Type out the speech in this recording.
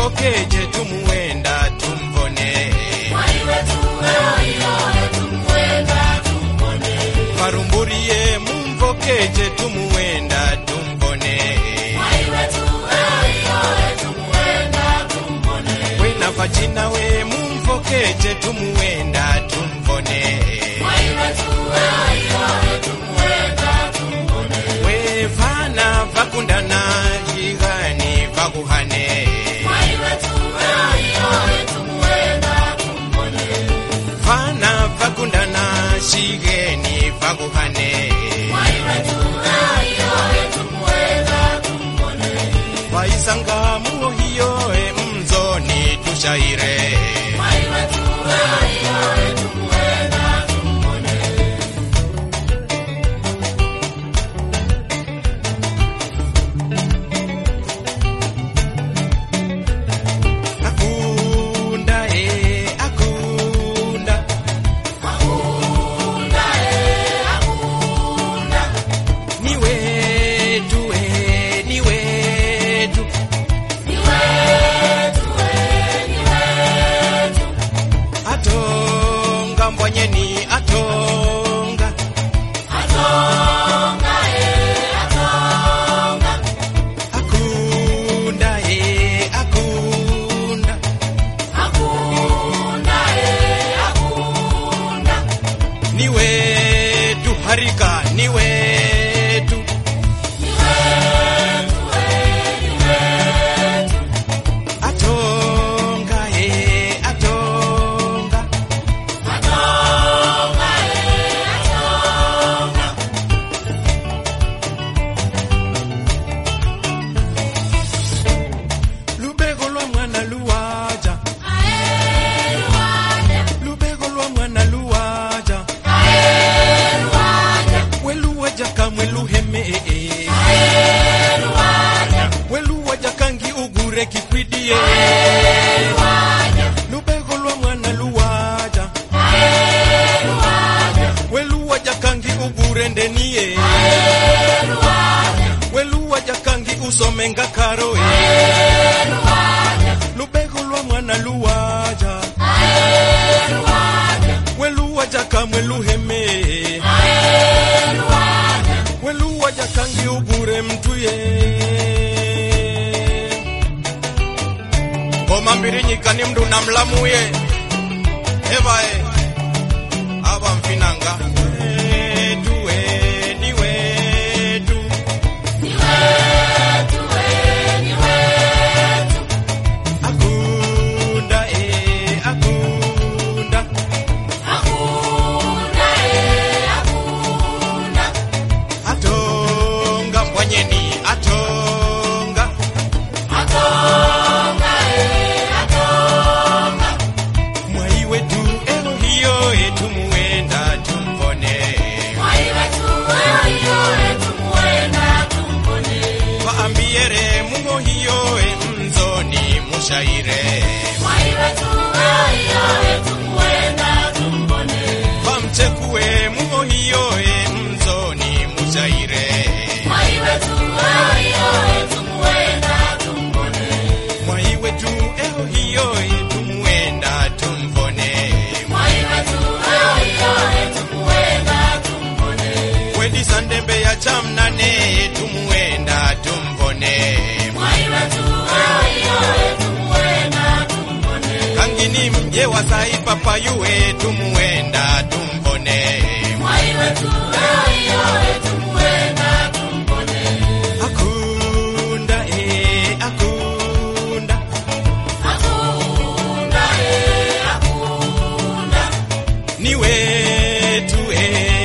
mumvokeje tumuenda tumvone. Mwai wetu eyo tumuenda tumvone. Varumburie mumvokeje tumuenda tumvone. Mwai wetu eyo tumuenda tumvone. Wena vajina we mumvokeje tumuenda tumvone. Mwai wetu eyo tumuenda tumvone. We vana vakundana igani vakuhane. Mwai wetu eyo tumuenda tumvone. Vana vakundana shigeni vakuhane. Mwai wetu eyo tumuenda tumvone. Vaisanga muhiyo mzoni tushaire. Mwai wetu eyo tumuenda tumvone. Akunda akunda. Akunda akunda. Ni wetu ni wetu. Ni wetu ni wetu. Atonga mbonyeni atonga. Atonga atonga. Akunda akunda. Akunda akunda. Ni wetu harika ni wetu. Ni wetu ni wetu. Atonga atonga. Atonga atonga. Lubego lwa mwana luwaja. Aeruaja. Lubego lwa mwana luwaja. Aeruaja. Weluwaja kamwe luheme. Aeruaja. Weluwaja kangi ugure kikwidie. Aeruaja. Lubego lwa mwana luwaja. Aeruaja. Weluwaja kangi ugure ndeniye. Aeruaja. Weluwaja kangi usome ngakaroe. Aeruaja. Lubego lwa mwana luwaja. Aeruaja. Weluwaja kamwe luheme. Aeruaja. Weluwaja kangi ugure mtuye. Ngoma mbiri nyikani mndu na mlamuye. Evae aba mfinanga. Wetu ni wetu. Ni wetu ni wetu. Akunda akunda. Akunda akunda. Atonga mbonyeni atonga. Atonga atonga. Mwai wetu eno hiyo tumuenda tumvone. Mwai wetu eyo tumuenda tumvone. Vaambiere mungo hiyo mzoni mushaire. Mwai wetu eyo tumuenda tumvone. Vamchekue mungo hiyo mzoni mushaire. Mwai wetu eyo tumuenda tumvone. Mwai wetu eno hiyo tumuenda tumvone. Mwai wetu eyo tumuenda tumvone. Wedi sandembe ya chamnane tumuenda tumvone. Mwai wetu eyo tumuenda tumvone. Kangini mje wasai papayue tumuenda tumvone. Mwai wetu eyo tumuenda tumvone. Akunda akunda. Akunda akunda. Ni wetu